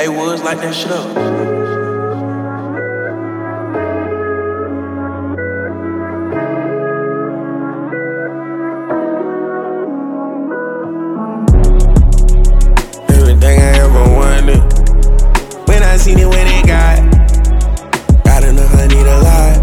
Hey, Woods, light that shit up. Everything I ever wanted. When I seen it, when it got enough, I need a lot.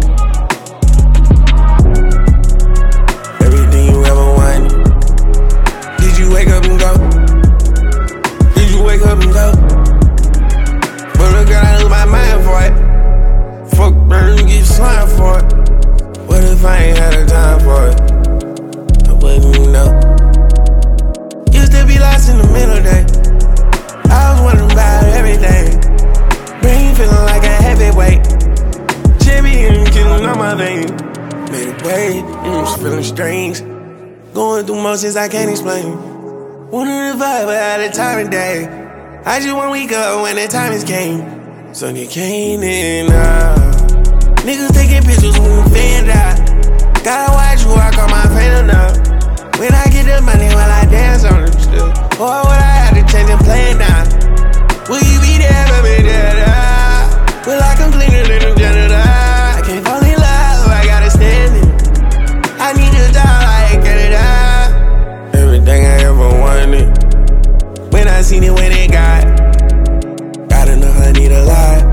Everything you ever wanted. Did you wake up and go? Did you wake up and go? But look, girl, I lose my mind for it. Fuck, burn, get slime for it. What if I ain't had the time for it? I wouldn't even know. Used to be lost in the middle day. I was wondering about everything. Brain feeling like a heavyweight. Chevy and killing on my vein. Made it way, and was feeling strange. Going through motions I can't explain. Wanted to vibe without a time of day. I just want wake up when the time is came. Sun you came in, niggas taking pictures when we fan out. Gotta watch who I call my fan up. When I get the money, will I dance on them still? Or would I have to change and play now? Will you be there for me, da-da? Will I come cleaner than a janitor? I can't fall in love, I gotta stand it. I need a dog like Canada. Everything I ever wanted. When I seen it, when it got enough, I need a lot.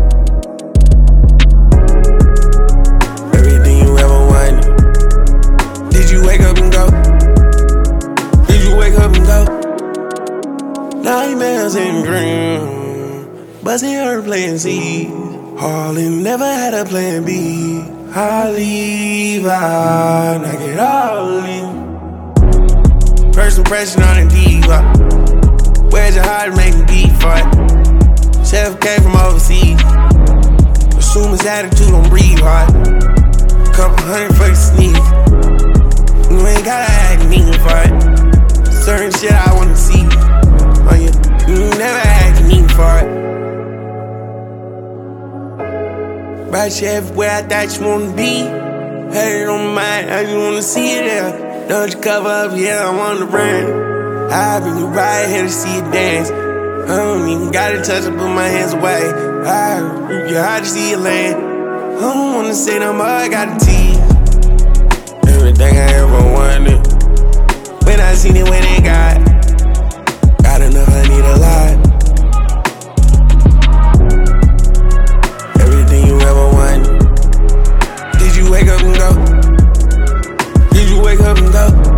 Everything you ever wanted. Did you wake up and go? Did you wake up and go? Nightmares and dreams, buzzing her playing C. Harlan never had a plan B. I leave out, I get all in. First impression on the diva. Where's your heart, make me beat for it? Chef came from overseas. Assume his attitude, don't breathe hard. Couple hundred for the sneeze. You ain't gotta act mean for it. Certain shit I wanna see. Oh yeah, you never act mean for it. Right you everywhere I thought you wanna be. Had it on my mind, I just wanna see it there. Don't you cover up, yeah, I'm on the brand. I'll bring you right here to see you dance. I don't even gotta touch it, put my hands away. You hard to see you land. I don't wanna say no more, I got the tease. Everything I ever wanted. When I seen it, when it got enough, I need a lot. Everything you ever wanted. Did you wake up and go? Did you wake up and go?